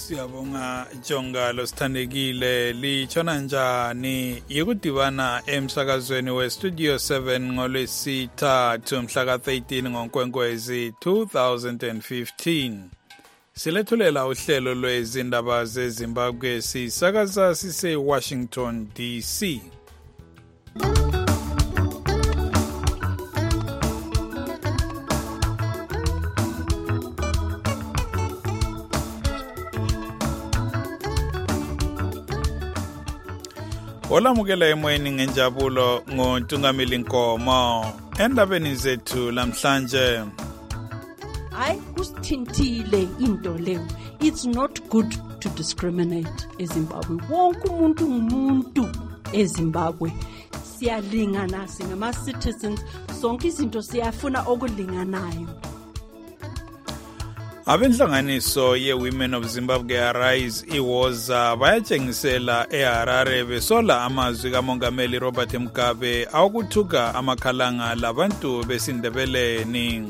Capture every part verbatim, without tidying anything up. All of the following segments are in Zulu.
Siyabonga Jongalo sithandekile litshona njani yikudibana emsakazweni we Studio seven ngolwesithathu mhla ka thirteen ngoNkwenkwezi two thousand fifteen. Silethulela uhlelo lwezindaba zeZimbabwe sisakaza sise Washington D C. Olamukela emoyeni ngenjabulo ngoNtungameli Nkomo endabeni zethu lamhlanje. Hayi kusithintile into leyo. It's not good to discriminate eZimbabwe. Wonke umuntu ngumuntu eZimbabwe. Siyalingana singama citizens, sonke izinto siyafuna okulinganayo. Abenhlanganiso ye-Women of Zimbabwe Arise iwoza bayatshengisela eHarare besola amazwi kaMongameli Robert Mugabe awukuthuka amakhalanga labantu besindebeleni.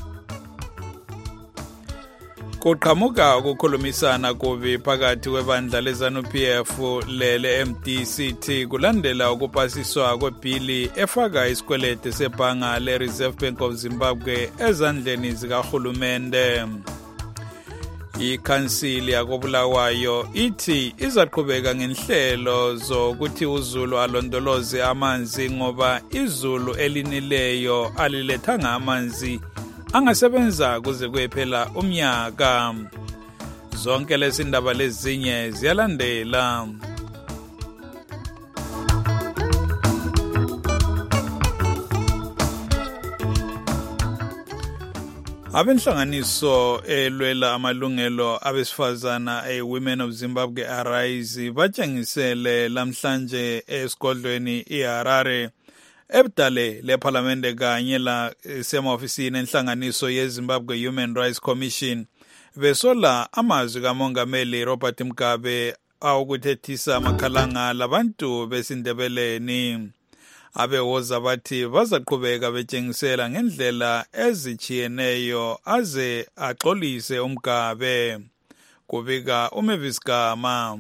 Kuqhamuka ukukhulumisana kubi phakathi kwebandla leZANU-P F lele-M D C T kulandela ukupasiswa kwebhili efaka isikweleti sebhanga le-Reserve Bank of Zimbabwe ezandleni zikahulumende. Ikhansili yakobulawayo ithi izaqhubeka ngenhlelo zokuthi uZulu alondoloze amanzi ngoba izulu elinileyo alilethanga amanzi angasebenza kuze kuphela umnyaka. Zonke lezi ndaba lezinye ziyalandela. Abenhlanganiso elwela amalungelo abesifazana e-Women of Zimbabwe Arise batshengisele lamhlanje esigodlweni iHarare ebudale leParliament kanye la sema-ofisini enhlanganiso yeZimbabwe Human Rights Commission besola amazwi kaMongameli Robert Mugabe awukuthethisa amakhalanga labantu besindebeleni. Abewoza bathi bazaqhubeka betshengisela ngendlela ezichiyeneyo aze axolise uMugabe. Kubika uMavis Gama.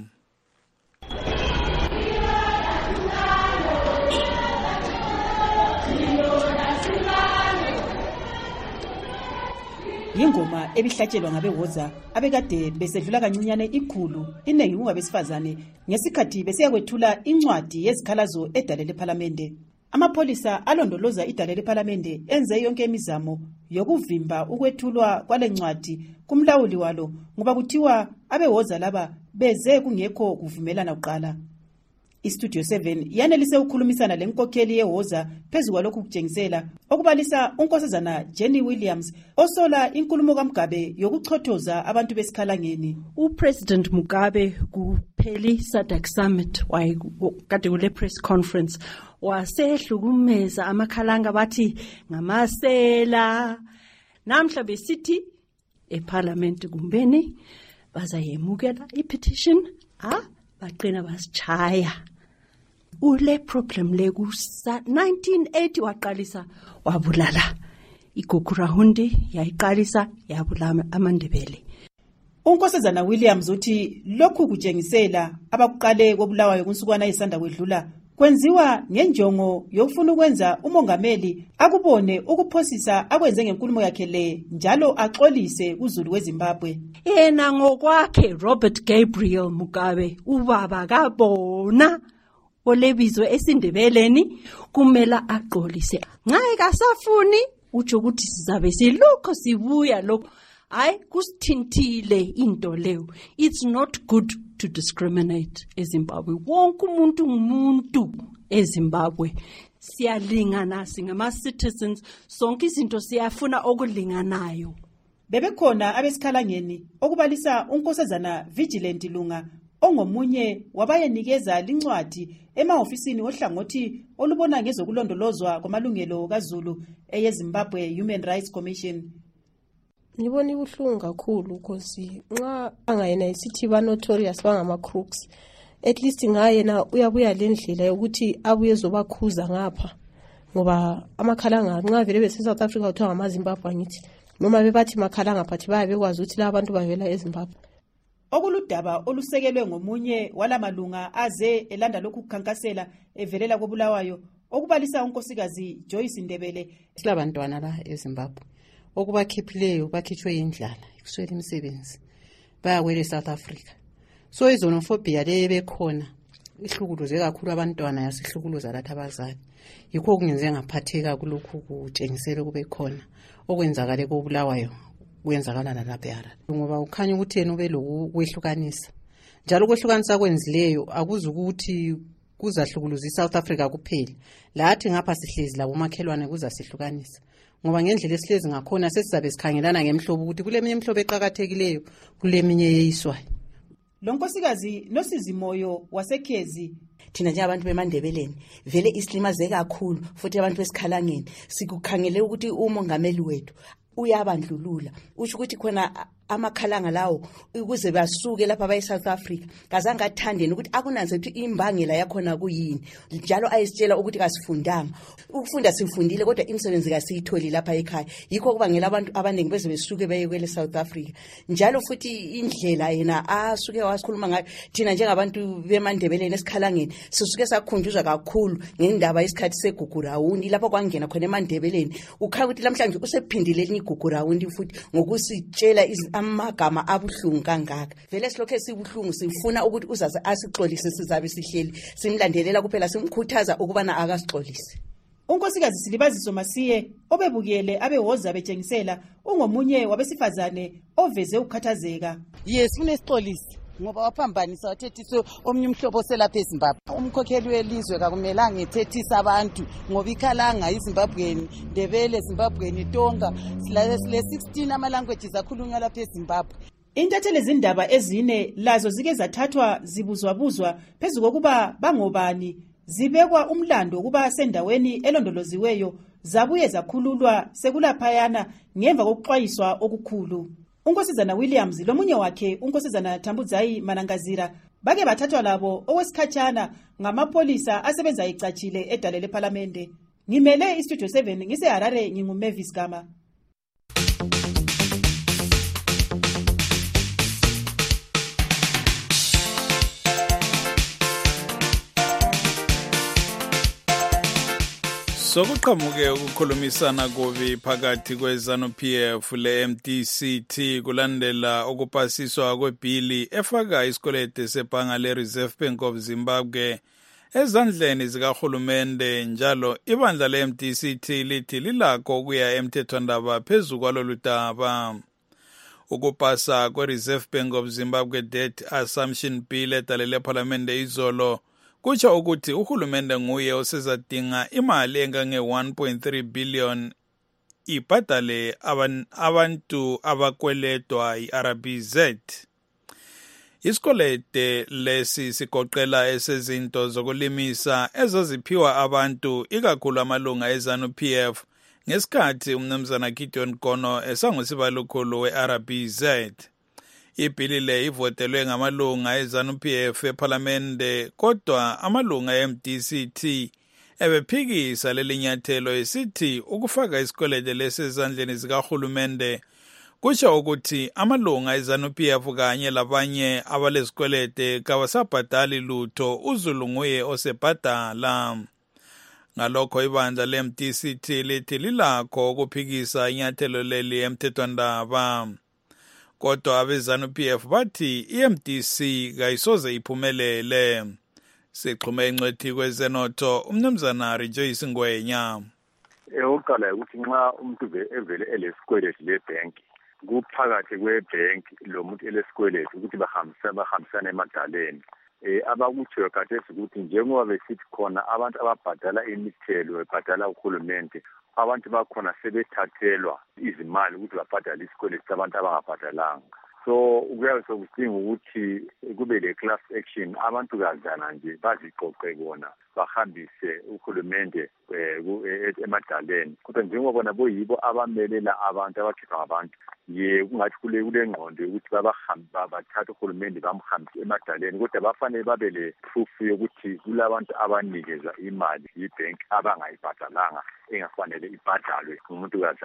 Ingoma ebihlatshelwa ngabewoza abekade besedlula kancinyane ikhulu iningi ngabesifazane ngesikhathi besiyakwethula incwadi yezikhalazo edale leParliament. Amapolisa alondoloza idale leParliament enze yonke imizamo yokuvimba ukwethulwa kwalencwadi kumlawuli walo ngoba kuthiwa abewoza laba beze kungekho kuvumelana uqala. iStudio seven yanelise ukukhulumisana lenkokheli yewoza phezulu kwalokhu kutshengisela okubalisa unkosazana Jenny Williams osola inkulumo kaMugabe yokuchothoza abantu besikhalangeni. UPresident Mugabe kupheli SADC Summit kade kule press conference wasehlukumeza amakhalanga bathi ngamasela. Namhla besithi eParliament kumbeni bazayemukela ipetition ah baqina basichaya. Ule problem le ku nineteen eighty waqalisa wabulala iGogurahundi yayiqalisa yabulala amaNdebele. Unkosazana Williams uthi lokhu kutshengisela abakuqale kobulawayo kunsukwana isanda kwedlula kwenziwa ngenjongo yokufuna ukwenza umongameli akubone ukuphosisa akwenze ngenkulumo yakhe le njalo axolise uZulu weZimbabwe. Yena ngokwakhe Robert Gabriel Mugabe ubaba kabona olebizwe esindebeleni kumela axolise. Nxa kasafuni utsho ukuthi sizabe silokho sibuya lokho. Hayi kusithintile into leyo. It's not good to discriminate eZimbabwe. Wonke umuntu ngumuntu eZimbabwe. Siyalingana singama citizens, sonke izinto siyafuna okulinganayo. Bebekhona abesikhalangeni okubalisa unkosazana Vigilant Lunga ongomunye wabayenikeza lincwadi ema-ofisini ohlangothi olubona ngezokulondolozwa kwamalungelo kaZulu eyeZimbabwe Human Rights Commission. Ngibona ibuhlungu kakhulu because nxa angayena isithi ba notorious bangama crooks at least ngayena uyabuya lendlela yokuthi abuye zobakhuza ngapha ngoba amakhalanga nxa vele bese South Africa uthiwa ngamaZimbabwe ngithi noma bebathi makhalanga phathi bayabe kwazi ukuthi la abantu bavela eZimbabwe. Okuludaba olusekelwe ngomunye walamalunga aze elanda lokhu kukhankasela evelela koBulawayo okubalisa unkosikazi Joyce Ndebele. Silabantwana la eZimbabwe okubakhiphileyo bakhitshwe indlala ikuswela imisebenzi bayakwele South Africa. So izonophobia le bekhona ihlukuluze kakhulu abantwana yasihlukuluza lathi abazali. Yikho kungenze ngaphatheka kulokhu kutshengisela kube khona okwenzakale koBulawayo kwenzakala lapha ngoba ukhanya ukuthi yena ube lokwehlukanisa. Njalo kwehlukanisa kwenzileyo akuzukuthi kuzahlukuluza iSouth Africa kuphela. Lathi ngapha sihlezi labo makhelwane kuzasihlukanisa. Ngoba ngendlela esihlezi ngakhona sesizabe sikhangelana ngemhlobo ukuthi kuleminye imhlobo eqhakathekileyo kuleminye yeyiswayo. Lo nkosikazi Nosizimoyo waseKhezi thina njengabantu beMandebeleni vele isilimaze kakhulu futhi abantu besikhalangeni sikukhangele ukuthi umongameli wethu uyabandlulula usho ukuthi khona amakhalanga lawo ukuze basuke lapha baye South Africa kazange athandeni ukuthi akunanze ukuthi imbangela yakhona kuyini njalo ayisitshela ukuthi kasifundanga ukufunda sifundile kodwa imisebenzi kasiyitholi lapha ekhaya yikho kubangela abantu abaningi beze besuke baye kwele South Africa njalo futhi indlela yena asuke wasikhuluma ngayo thina njengabantu beMandebeleni esikhalangeni sisuke sakhunjuzwa kakhulu ngendaba yesikhathi segugurawundi lapho kwangena khona eMandebeleni ukhaya ukuthi namhlanje usephindile elinye igugurawundi futhi ngokusitshela amagama abuhlungu kangaka vele silokho esibuhlungu sifuna ukuthi uzaze asixolise sizabe sihleli simlandelela kuphela simkhuthaza ukubana akasixolise. Unkosikazi Silibaziso Masiye obebukele abehoza betshengisela ungomunye wabesifazane oveze ukukhathazeka. Yes unesixolisi ngoba waphambanisa wathethisa omnye umhlobo selapha eZimbabwe. Umkhokheli welizwe kakumelanga ethethisa abantu ngoba ikhalanga iZimbabweni Ndebele eZimbabweni Tonga sile sixteen ama languages akhulunywa lapha eZimbabwe. Intatheli zindaba ezine lazo zike zathathwa zibuzwabuzwa phezulu kokuba bangobani zibekwa umlando ukuba sendaweni elondoloziweyo zabuye zakhululwa sekulaphayana ngemva kokuxwayiswa okukhulu. Unkosizana Williams lomunye wakhe unkosizana Thambudzayi Manangazira bake bathathwa labo okwesikhatshana ngamapolisa asebenza icatshile edale leParlamente. Ngimele iStudio seven ngise Harare nginguMavis Gama. Sokuqhamuke ukukhulumisana kubi phakathi kweZANU-P F le-M D C T kulandela okupasiswa kwebhili efaka isikweleti sebhanga le-Reserve Bank of Zimbabwe ezandleni zikahulumende njalo ibandla le-M D C T lithi lilakho ukuya emthethwandaba phezu kwalolu daba. Ukupasa kwe-Reserve Bank of Zimbabwe Debt Assumption Bill edale leParlamente izolo kutsho ukuthi uhulumende nguye osezadinga imali engange one point three billion ibhadale abantu abakweledwa i-R B Z. Isikwelede lesi sigoqela esezinto zokulimisa ezaziphiwa abantu ikakhulu amalunga eZANU-P F ngesikhathi umnumzana Gideon Gono esangusibalokhulu we-R B Z. Ibhili le ivotelwe ngamalunga eZANU-P F eParlamente kodwa amalunga e-M D C T ebephikisa lelinyathelo esithi ukufaka isikwelede lesezandleni zikahulumende kusho ukuthi amalunga eZANU-P F kanye labanye abalesikwelede kabasabhadali lutho uZulu nguye osebhadala. Ngalokho ibandla le-M D C T lithi lilakho ukuphikisa inyathelo leli emthethwandaba. Kodwa abeZANU-P F bathi i-M D C kayisoze iphumelele. Sixhume ingcwethi kwezenotho umnumzana Rejoice Ngwenya. Eyokuqala ukuthi nxa umuntu evele elesikweleti lebank kuphakathi kwebank lo muntu elesikweleti ukuthi bahambisana bahambisana emadaleni. Eh abakutsho khathesi ukuthi njengoba besithi khona abantu ababhadala imithelo bebhadala uhulumende abantu bakhona sebethathelwa izimali ukuthi babhadale isikweleti sabantu abangabhadalanga. So kuyabe sokudinga ukuthi kube le class action abantu kazana nje baziqoqe bona bahambise uhulumende emadaleni kodwa njengoba bona boyibo abamelela abantu abakhipha ngabantu ye kungathi kule kule ngqondo ukuthi babahamba bathatha uhulumende bamhambise emadaleni kodwa bafanele babe le proof yokuthi kulabantu abanikeza imali yibank abangayibhadalanga engafanele ibhadalwe umuntu kazana.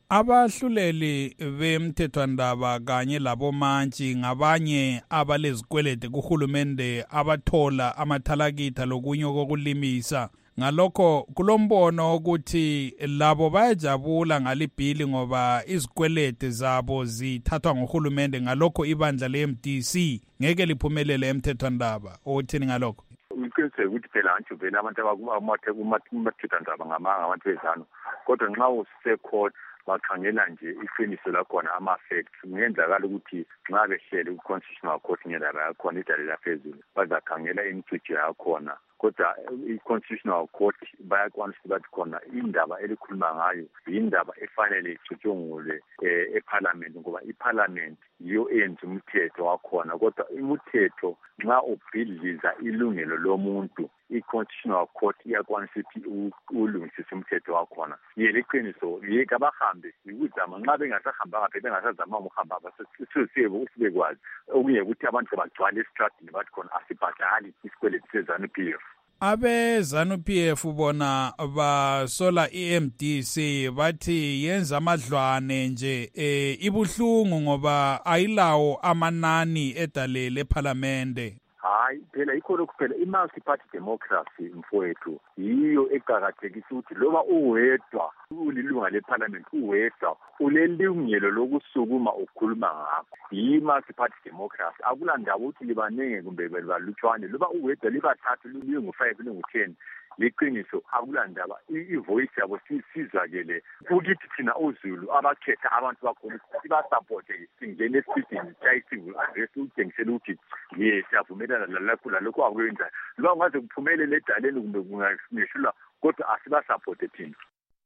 Abahluleli bemthethwandaba kanye labomantshi ngabanye abalezikwelede kuhulumende abathola amathalakitha lokunye kokulimisa. Ngalokho kulombono ukuthi labo bayajabula ngalibhili ngoba izikwelede zabo zithathwa nguhulumende, ngalokho ibandla le-M D C ngeke liphumelele emthethwandaba. Uthini ngalokho? Uqiniseke ukuthi phela nje vele abantu abakumathethwandaba ngamanga abantu bezano, kodwa nxa usecourt bakhangela nje iqiniso lakhona ama-facts. Kungenzakala ukuthi nxa behlele ku-constitutional court ngendaba yakhona idale laphezulu bazakhangela imicujo yakhona, kodwa i-constitutional court bayakwanisa bathi khona indaba elikhuluma ngayo yindaba efanele icutshungulwe eparliament, ngoba iparliament yiyo eyenza umthetho wakhona. Kodwa umthetho nxa ubhidliza ilungelo lomuntu, i-constitutional court iyakwanisa ukuthi ulungisise umthetho wakhona. Ye leqiniso yeke abahambe ukuzama, nxa bengasahambanga phela bengasazama ukuhamba sibekwazi okunye ukuthi abantu bagcwale esitradini bathi khona asibhadali isikweletu se-ZANU-P F. Abe ZANU-P F bona basola i-M D C bathi yenza amadlwane nje eh ibuhlungu ngoba ayilawo amanani edale leParliamente. Hayi phela ikho lokhu phela i-multi-party democracy mfowethu yiyo eqakathekisa ukuthi loba uwedwa ulilunga leParliament uwedwa ulelungelo lokusukuma ukukhuluma ngakho. Yi-multi-party democracy akulandaba ukuthi libanenge kumbe balutshwane, loba uwedwa libathathu lingu-five lingu-ten liqiniso akulandaba i-voice yabo sizakele ukuthi thina uZulu abakhetha abantu bakhona sibasupporte singene esipidini chayisivulu address utengisela ukuthi ye siyavumelana lalokho lalokho akwenza, loba ngaze kuphumelele edaleni kumbe kungasishula kodwa asibasupporte thina.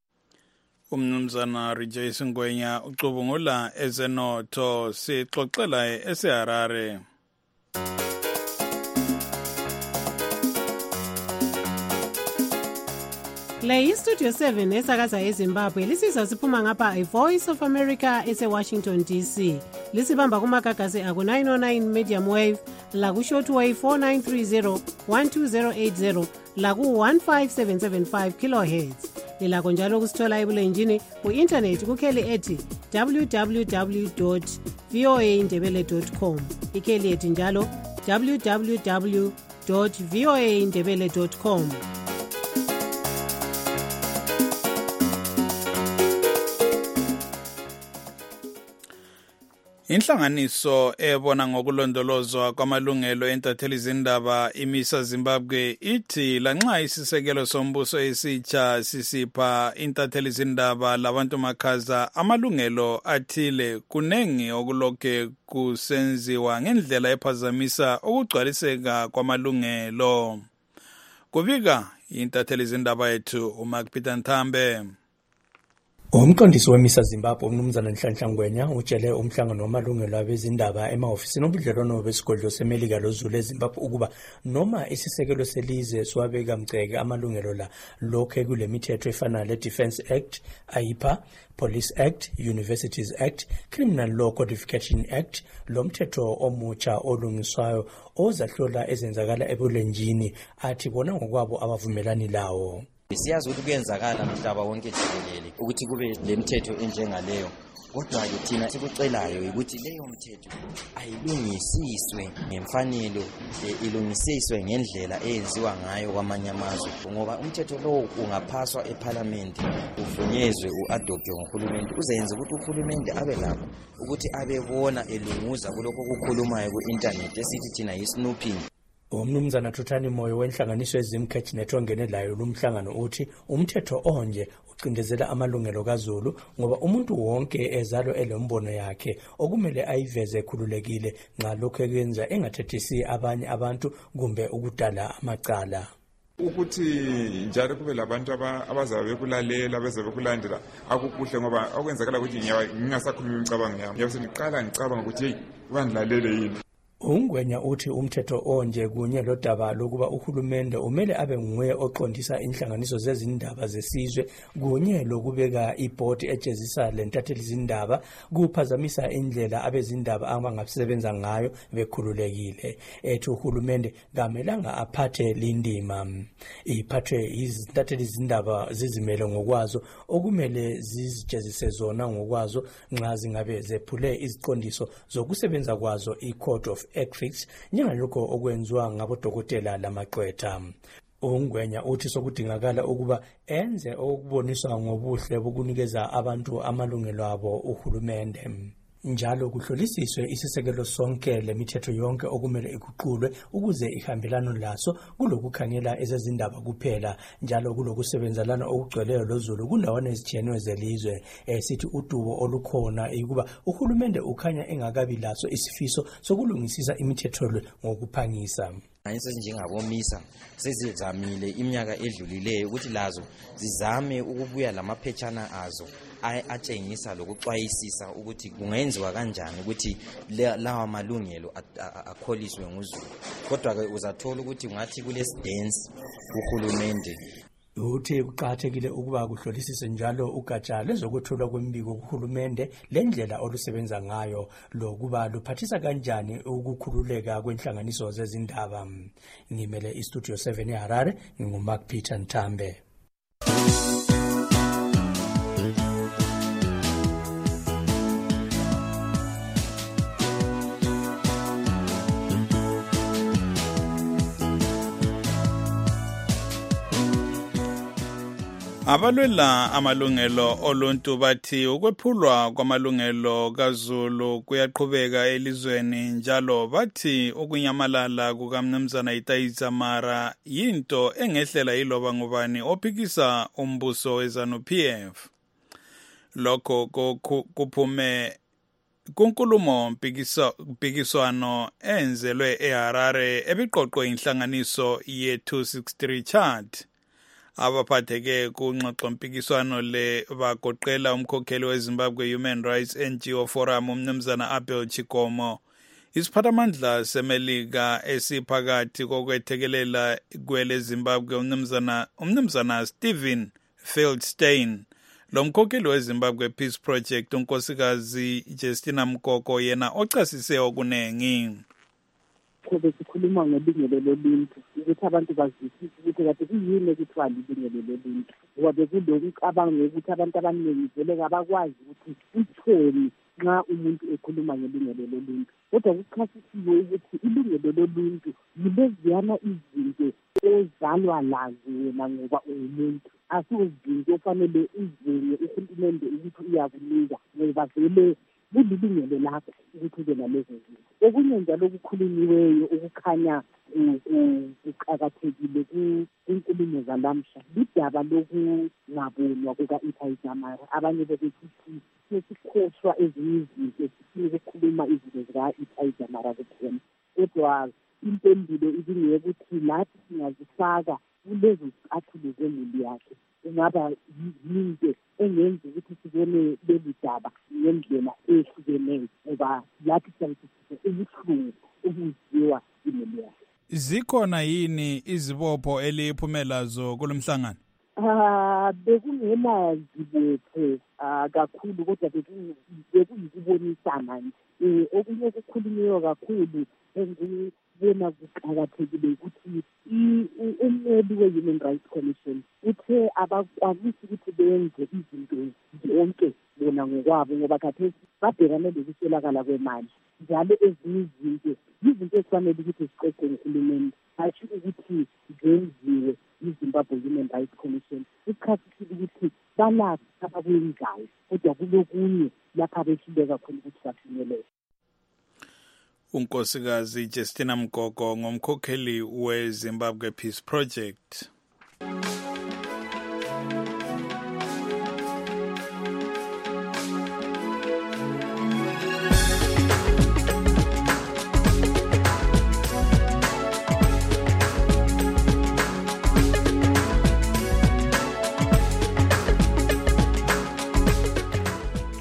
Umnumzana Rejoice Ngwenya ucubungula ezenotho sixoxela eseHarare. Le iStudio seven esakaza eZimbabwe lisizwa siphuma ngapha iVoice of America ese-Washington D C. Lisibamba kumagagasi aku nine oh nine medium wave, laku shortwave four nine three zero one two zero eight zero, laku one five seven seven five kilohertz. Lilakho njalo kusithola ebulenjini ku-internet kukheli ethi w w w dot v o a indebele dot com. Ikheli ethi njalo w w w dot v o a indebele dot com. Inhlanganiso ebona ngokulondolozwa kwamalungelo entatheli zindaba imisa Zimbabwe ithi lanxa isisekelo sombuso esitsha sisipha intatheli zindaba labantu makhaza amalungelo athile, kunengi okulokhe kusenziwa ngendlela ephazamisa ukugcwaliseka kwamalungelo. Kubika intatheli zindaba yethu uMark Peter Nthambe. Umqondisi wemisa Zimbabwe umnumzana Nhlanhla Ngwenya utshele umhlangano wamalungelo abezindaba emahofisini obudlelwano besigodlo seMelika loZulu eZimbabwe ukuba noma isisekelo selize siwabeka mceke amalungelo la lokhe kule mithetho efana le-Defence Act, A I P A, Police Act, Universities Act, Criminal Law Codification Act, lo mthetho omutsha olungiswayo ozahlola ezenzakala ebulenjini athi bona ngokwabo abavumelani lawo. Siyazi ukuthi kuyenzakala umhlaba wonke jikelele ukuthi kube lemithetho enjengaleyo, kodwa ke thina sikucelayo ukuthi leyo mthetho ayilungisiswe ngemfanelo, ilungisiswe ngendlela eyenziwa ngayo kwamanye amazwe, ngoba umthetho lo ungaphaswa eParliament uvunyezwe uadoptwe nguhulumende uzenze ukuthi uhulumende abe lakho ukuthi abebona elunguza kuloko kukhulumayo ku-internet esithi thina yi-snooping. Umnumzana Thuthani Moyo wenhlanganiso ezimkhethi nethongene layo lumhlangano uthi umthetho onje ucindezela amalungelo kaZulu ngoba umuntu wonke ezalo elembono yakhe okumele ayiveze khululekile nxa lokho ekwenza engathethisi abanye abantu kumbe ukudala amacala. Ukuthi njalo kube labantu abazabe bekulalela abazabe bekulandela akukuhle ngoba okwenzakala ukuthi ngingasakhuluma imicabango yami ngiyabe sengiqala ngicabanga ukuthi hey bandilalele yini. Ungwenya uthi umthetho onje kunye lodaba lokuba uhulumende umele abe nguye oqondisa inhlanganiso zezindaba zesizwe kunye lokubeka ibhodi ejezisa lentatheli izindaba kuphazamisa indlela abezindaba abangasebenza ngayo bekhululekile. Ethi uhulumende kamelanga aphathe lindima iphathwe izintatheli izindaba zizimele ngokwazo okumele zizijezise zona ngokwazo nxa zingabe zephule iziqondiso zokusebenza kwazo i-Code of Ethics njengalokho okwenziwa ngabodokotela lamaqwetha. Ungwenya uthi sokudingakala ukuba enze okuboniswa ngobuhle bokunikeza abantu amalungelo abo uhulumende. Njalo kuhlolisiswe isisekelo sonke lemithetho yonke okumele iguqulwe ukuze ihambelane laso kulokukhangela ezezindaba kuphela njalo kulokusebenzelana okugcweleyo lozulu kundawana ezitshiyeneyo zelizwe. Esithi udubo olukhona ukuba uhulumende ukhanya engakabi laso isifiso sokulungisisa imithetho le ngokuphangisa. Sesinjengabomisa sezizamile iminyaka edlulileyo ukuthi lazo zizame ukubuya lamaphetshana azo atshengisa lokuxwayisisa ukuthi kungenziwa kanjani ukuthi lawa malungelo akholiswe nguzulu. Kodwa ke uzathola ukuthi ngathi kulesidensi uhulumende uthi kuqhathekile ukuba kuhlolisise njalo ugatsha lezokuthulwa kwembiko kuhulumende lendlela olusebenza ngayo lokuba luphathisa kanjani ukukhululeka kwenhlanganiso zezindaba. Ngimele iStudio seven eHarare nginguMark Peter Ntambe. Abalwela amalungelo oluntu bathi ukwephulwa kwamalungelo kaZulu kuyaqhubeka elizweni njalo bathi ukunyamalala kukaMnumzana Itaiza Mara yinto engehlela iloba ngubani ophikisa umbuso weZANU-P F. Lokho kuphume kunkulumo mpikiswano enzelwe eHarare ebiqoqwe inhlanganiso ye two sixty-three chart. Abaphatheke kungxoxo mpikiswano le bagoqela umkhokheli weZimbabwe Human Rights N G O Forum uMnumzana Abel Chikomo, isiphathamandla semelika esiphakathi kokwethekelela kwele Zimbabwe uMnumzana uMnumzana Stephen Feldstein, lo mkhokheli weZimbabwe Peace Project unkosikazi Justina Mkoko yena ochasise okunengi. Kube sikhuluma ngelungelo loluntu ukuthi abantu bazwisise ukuthi kade kuyini ekuthiwa lilungelo loluntu ngoba bekulokucabanga ukuthi abantu abaningi vele ngabakwazi ukuthi uthoni nxa umuntu ekhuluma ngelungelo loluntu. Kodwa kuchasisiwe ukuthi ilungelo loluntu yileziyana izinto ezalwa lazo wena ngoba umuntu asizinto ofanele uzenye uhulumende ukuthi uyakunika ngoba vele kulilungelo lakho ukuthi ube nalezo zinto. Okunye njalo okukhulunyiweyo ukukhanya kuqakathekile kwinkulumo zalamhla lidaba lokungabonwa kuka-Itaiza Mara. Abanye bebekithi sesikhohlwa ezinye izinto sifuna ukukhuluma izinto zika-Itaiza Mara kuphela. Kodwa impendulo ibingekuthi lathi singazifaka kulezo zicathulo zemuli yakhe kungaba yinto engenza ukuthi sibone leli daba ngendlela ehlukeneyo ngoba lathi siyabisisa ubuhlungu obuziwa imuli yakhe. Zikhona yini izibopho eliphumelazo kulomhlangano? Ah, bekungena zibopho kakhulu kodwa bekuyikubonisana nje. Okunye okukhulunywe kakhulu engibona kuqakathekile ukuthi ummeli we-Human Rights Commission uthe abakwanisi ukuthi benze izinto zonke bona ngokwabo ngoba khathesi babhekane lokuswelakala kwemali njalo ezinye izinto izinto ezifanele ukuthi ziqoqwe nguhulumende asho ukuthi zenziwe yiZimbabwe Human Rights Commission. Isikhathi ukuthi balapha abakwenzayo kodwa kulokunye lapha behluleka khona ukuthi bafinyelele. Unkosikazi Justina Mkoko ngomkhokheli weZimbabwe Peace Project.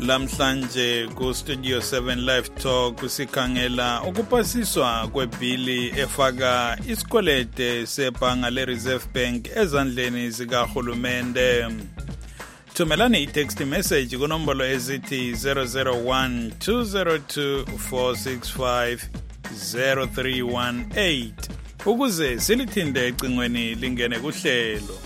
Lamhlanje ku Studio seven Live Talk sikhangela ukupasiswa kwebhili efaka isikwelede sebhanga le-Reserve Bank ezandleni zikahulumende. Thumelani i-text message kunombolo ezithi zero zero one two zero two four six five zero three one eight ukuze silithinde ecingweni lingene kuhlelo.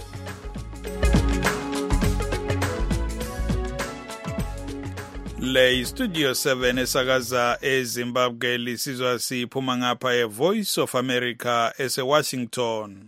Le Studio seven esakaza eZimbabwe lisizwa siphuma ngapha eVoice of America eseWashington.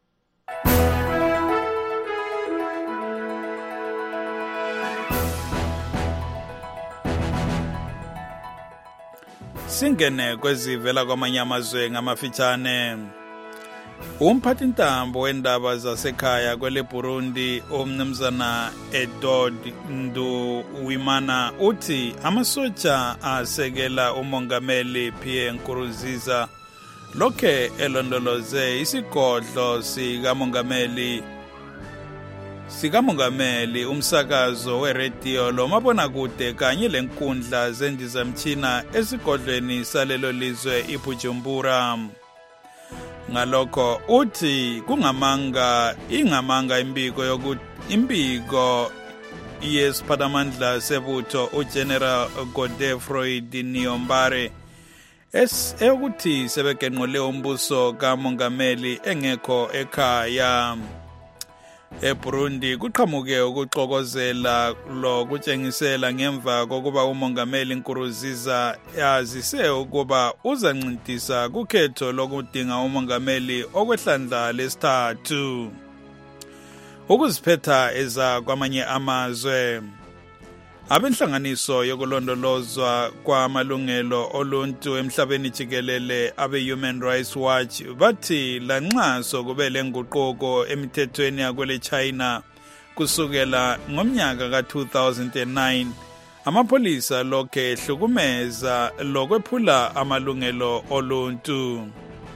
Singene kwezivela kwamanye amazwe ngamafitshane. Umphathintambo wendaba zasekhaya kwele Burundi umnumzana Edod Nduwimana uthi amasotsha asekela umongameli Pierre Nkurunziza lokhe elondoloze isigodlo sikamongameli sikamongameli umsakazo weradio lomabonakude kanye lenkundla zendizamtshina esigodlweni salelo lizwe iBujumbura. Ngalokho uthi kungamanga ingamanga impiko yokuthi impiko yesiphatamandla sebutho uGeneral Godefroy Niyombare es ukuthi sebegenqole umbuso kamongameli engekho ekhaya. eBurundi kuqhamuke ukuxokozela lo kutshengisela ngemva kokuba umongameli Nkurunziza yazise ukuba uzancintisa kukhetho lokudinga umongameli okwehlandla lesithathu. Ukuziphetha eza kwamanye amazwe. Abenhlanganiso yokulondolozwa kwamalungelo oluntu emhlabeni jikelele abe-Human Rights Watch bathi lanxa sokube lenguquko emithethweni yakwele China kusukela ngomnyaka ka two thousand nine, amapholisa lokhe ehlukumeza lokwephula amalungelo oluntu.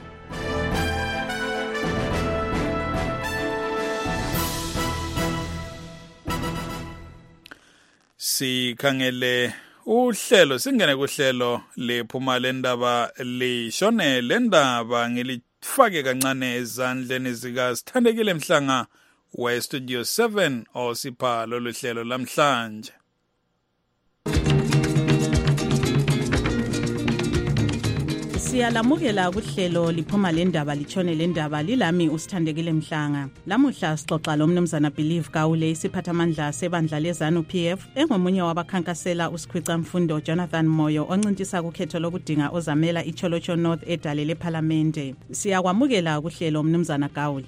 Sikhangele uhlelo singene kuhlelo lephuma lendaba lishone lendaba ngilifake kancane ezandleni zika Sithandekile Mhlanga we Studio seven osipha lolu hlelo lamhlanje. Siyalamukela kuhlelo liphuma lendaba lichone lendaba lilami uSithandekile Mhlanga. Lamuhla sixoxa lomnumzana Believe Gawule isiphathamandla sebandla lezanu P F engomunye wabakhankasela uSikhwica Mfundo Jonathan Moyo oncintisa kukhetho lokudinga ozamela iCholocho North edale leParlamente. Siyakwamukela kuhlelo mnumzana Gawule.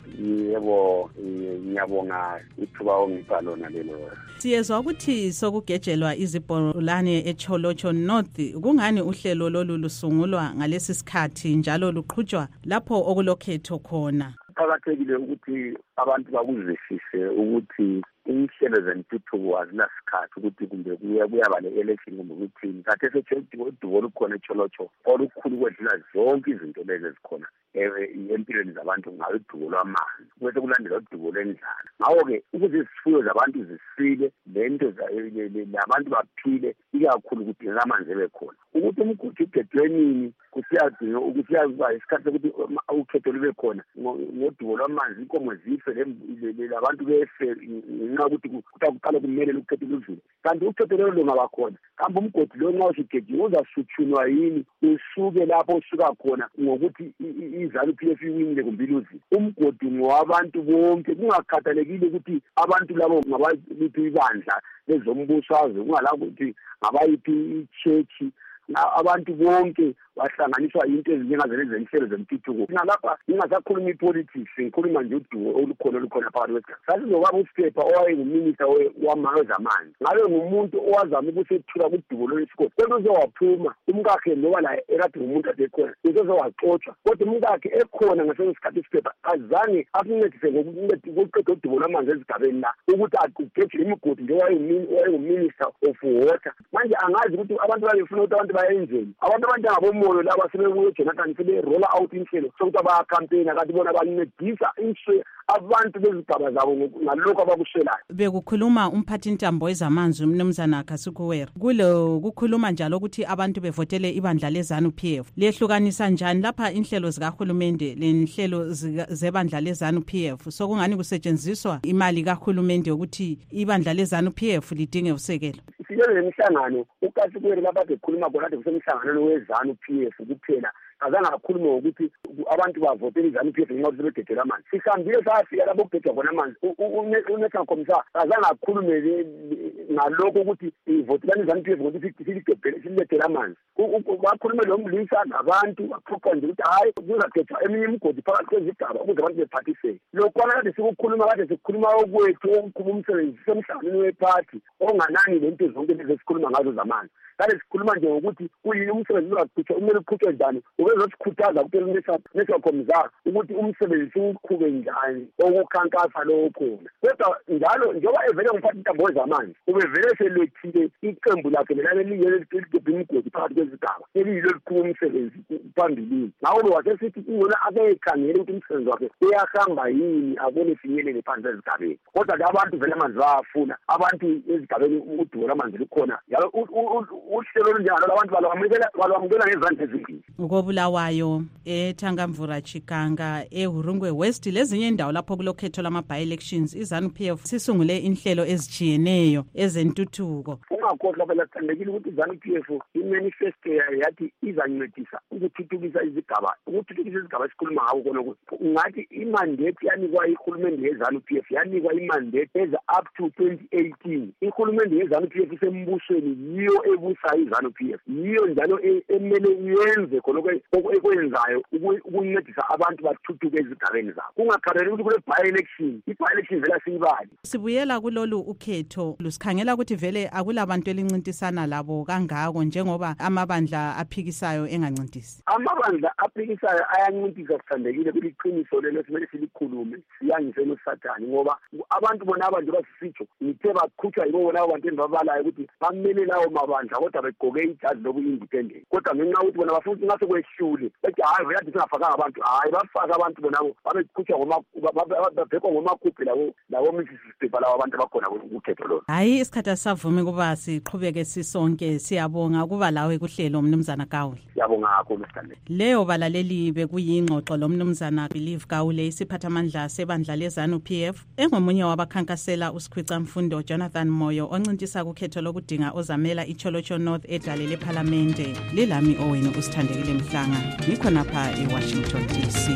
Yebo, ngiyabonga ithuba ongipha lona lelo. Siyezwa ukuthi sokugejelwa izibholane eCholocho North kungani uhlelo lolu lusungulwa ngalesi sikhathi njalo luqhutshwa lapho okulokhetho khona. Kuqakathekile ukuthi abantu bakuzwisise ukuthi inhlelo zentuthuko azinasikhathi ukuthi kumbe kuya kuyaba le-election kumbe ukuthini. Kade sedubo olukhona eCholocho olukhulu kwedlula zonke izinto lezi ezikhona empilweni zabantu ngayo udubo lwamanzi bese kulandela udubo lwendlala. Ngawo-ke ukuze izifuyo zabantu zisile lento labantu baphile ikakhulu kudingeka amanzi ebekhona. Ukuthi umgodi ugedwenini kusiyadinga ukuthi yaziba isikhathi sokuthi ukhetho lube khona ngodubo lwamanzi inkomo zife labantu befe ngenxa yokuthi kuqala kumele ukhetho ludlule. Kanti ukhetho lelo lungaba khona kambe umgodi lo nxa usugejiwe uzasuthunwa yini usuke lapho usuka khona ngokuthi izanu P F iwinile kumbe iluzile. Umgodi ngowabantu bonke kungakhathalekile ukuthi abantu labo ngabaliphi ibandla lezombusazwe kungalapho ukuthi ngabayiphi ichurch. Abantu bonke bahlanganiswa into ezinjengazele zenhlelo zentuthuko. Nalapha ngingasakhuluma ipolitics ngikhuluma nje udumo olukhona olukhona phakathi kwesikhathi. Sasizokaba uSiphepha owayenguminista wamazamanzi ngabe ngumuntu owazama ukusethula kudumo lwesikole kodwa uzowaphuma umkakhe noba la ekade ngumuntu adekhona uzowaxotsha kodwa umkakhe ekhona ngasesikhathi iSiphepha azange asincedise ngokuqeda udumo lwamanzi ezigabeni la ukuthi aqugeje imigodi nje owayenguminista of water. Manje angazi ukuthi abantu babefuna ukuthi abantu bayenzeni. Abantu abangabo moyo laba sebebuye Jonathan sebe-roll out inhlelo sokuthi bayakhampeyina kanti bona bancedisa inswe abantu bezigaba zabo ngalokho abakushelayo. Bekukhuluma umphathintambo wezamanzi umnumzana Khasikuwere kulo kukhuluma njalo ukuthi abantu bevotele ibandla leZANU P F. Liyehlukanisa njani lapha inhlelo zikahulumende lenhlelo zebandla leZANU P F? Sokungani kusetshenziswa imali kahulumende ukuthi ibandla leZANU P F lidinge usekelo. Siyele imihlangano uKhasikuwere lapha bekhuluma khona kusemhlanganweni weZANU P F kuphela. Azange akhulume ukuthi abantu bavotela iZANU P F ngenxa yokuthi begedela amanzi. Sihambile safika lapho kugedwa khona amanzi. UNetha Khomsa azange akhulume ngalokho ukuthi ivotela iZANU P F ukuthi siligedela amanzi. Bakhulume lo mlisa nabantu baqoqa nje ukuthi hayi kuzagedwa eminye imigodi phakathi kwezigaba ukuze abantu bephathiseke. Lokho kade sikukhuluma kade sikhuluma okwethu okukhuluma umsebenzi semhlanganweni wephathi onganani lento zonke lezi sikhuluma ngazo zamanzi. Kade sikhuluma nje ukuthi kuyini umsebenzi ozaqhutshwa umele uqhutshwe njani ubezosikhuthaza ukuthi Netha Khomsa ukuthi umsebenzi uqhube njani okukhankasa lokho khona. Kodwa njalo njengoba evele umphathintambo wezamanzi ubevele selethile iqembu lakhe lelale liyeligedwa imigodi phakathi kwezigaba eliyilo liqhuba umsebenzi phambili. Ngawo wasesithi ingona abeyikhangele ukuthi umsebenzi wakhe uyahamba yini abone finyelele phansi ezigabeni. Kodwa ke abantu vele amanzi bayafuna abantu ezigabeni udumo lamanzi likhona njalo uhlelo olunjalo abantu balwamukela balwamukela ngezandla ezimbili. Ukobulawayo eThangamvura Chikanga eHurungwe West lezinye indawo lapho kulokhetho lama by elections iZANU P F sisungule inhlelo ezijiyeneyo ezentuthuko. Ungakhohlwa phela sithandekile ukuthi iZANU P F imanifesto yathi izancedisa ukuthuthukisa izigaba ukuthuthukisa izigaba esikhuluma ngawo khona ukuthi ngathi imandate yanikwa ihulumende yeZANU P F yanikwa imandate eza up to twenty eighteen. Ihulumende yeZANU P F isembusweni yiyo ebusa iZANU P F yiyo njalo emele yenze khona okwenzayo ukuncedisa abantu bathuthuke ezigabeni zabo kungakhareli ukuthi kule by election i by election vela siyibali. Sibuyela kulolu ukhetho lusikhangela ukuthi vele akulabantu elincintisana labo kangako njengoba amabandla aphikisayo engancintisi. Amabandla aphikisayo ayancintisa sithandekile ukuthi iqiniso lelo simele silikhulume siyangisela uSathane ngoba abantu bona abantu basisitsho ngithe baqhutshwa yibo bona abantu endibabalayo ukuthi bamele lawo mabandla kodwa begqoke ijazi lobu independent kodwa ngenxa ukuthi bona bafuna ngase kwehlule bethi hayi vele singafaka abantu hayi bafaka abantu bona babeqhutshwa ngoma babhekwa ngomakhuphi lawo lawo Mississippi lawo abantu abakhona ukukhetho lo. Hayi isikhathi asavumi kuba siqhubeke sisonke siyabonga kuba lawe kuhlelo umnumzana Kawule. Siyabonga kakhulu Sithande. Leyo balaleli bekuyingxoxo lomnumzana Believe Kawule isiphathamandla sebandla leZANU P F engomunye wabakhankasela uSikhwica Mfundo Jonathan Moyo oncintisa kukhetho lokudinga ozamela iCholocho North edlale leParlamente. Lilami owenu uSithandekile Mhlanga ngikhona pha eWashington D C.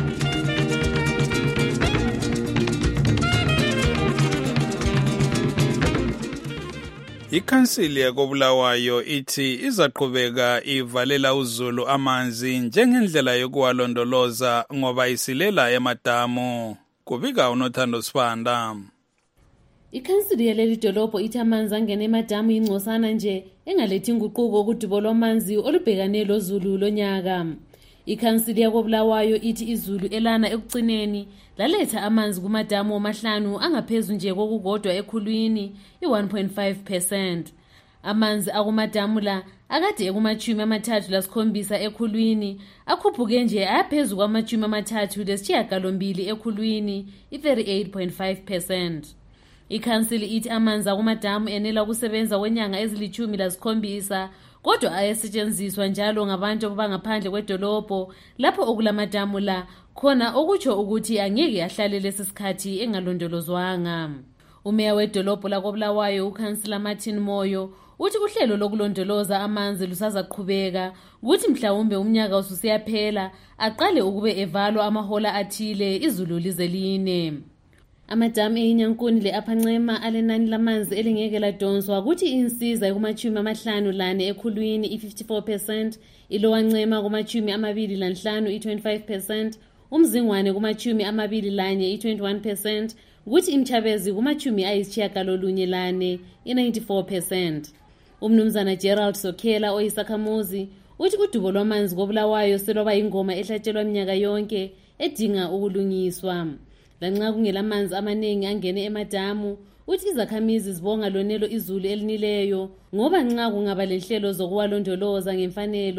Ikhansili yakobulawayo ithi izaqhubeka ivalela uZulu amanzi njengendlela yokuwalondoloza ngoba isilela emadamu. Kubika uNothando Sibanda. Ikhansili yaleli dolobho ithi amanzi angena emadamu ingcosana nje engalethi inguquko kudubo lwamanzi olubhekane loZulu lonyaka. Ikhansili yakobulawayo ithi iZulu elana ekugcineni laletha amanzi kumadamu amahlanu angaphezulu nje kokukodwa ekhulwini i-one point five percent. Amanzi akumadamu la akade ekumachumi amathathu lasikhombisa ekhulwini akhuphuke nje ayaphezulu kwamachumi amathathu lesishiyagalombili ekhulwini i-thirty-eight point five percent. Ikhansili ithi amanzi akumadamu enela ukusebenza kwenyanga ezilichumi lasikhombisa kodwa ayasetshenziswa njalo ngabantu abangaphandle kwedolobho lapho okulamadamu la khona okutsho ukuthi angeke ahlale lesisikhathi engalondolozwanga. Umeya wedolobho lakobulawayo uKhansila Martin Moyo uthi uhlelo lokulondoloza amanzi lusazaqhubeka ukuthi mhlawumbe umnyaka ususiyaphela aqale ukube evalwa amahola athile iZulu lize line. Amadamu eNyankuni leAphancema alenani lamanzi elingeke ladonswa ukuthi insiza kumachumi amahlanu lane ekhulwini i-fifty-four percent, iLowancema kumachumi amabili lanhlanu i-twenty-five percent, umzingwane kumachumi amabili lanye i-twenty-one percent, ukuthi imchabezi kumachumi ayisitshiyagalolunye lane i-ninety-four percent. Umnumzana Gerald Sokhela oyisakhamuzi uthi udubo lwamanzi kobulawayo selwaba ingoma ehlatshelwa minyaka yonke edinga ukulungiswa. Lanxa kungelamanzi amaningi angene emadamu uthi izakhamizi zibonga lonelo iZulu elinileyo ngoba nxa kungaba lenhlelo zokuwalondoloza ngemfanelo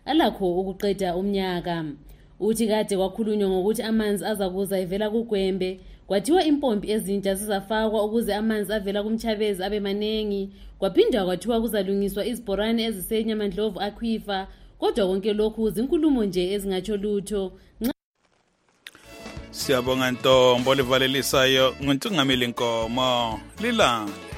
alakho ukuqeda umnyaka. Uthi kade kwakhulunywa ngokuthi amanzi azakuza evela kuGwembe, kwathiwa impompi ezintsha zizafakwa ukuze amanzi avela kumChabezi abe manengi, kwaphindwa kwathiwa kuzalungiswa izibhorane eziseNyamandlovu Aquifer, kodwa konke lokhu zinkulumo nje ezingatsho lutho. Siyabonga Ntombo livalelisayo nguntungameli Nkomo lilanga.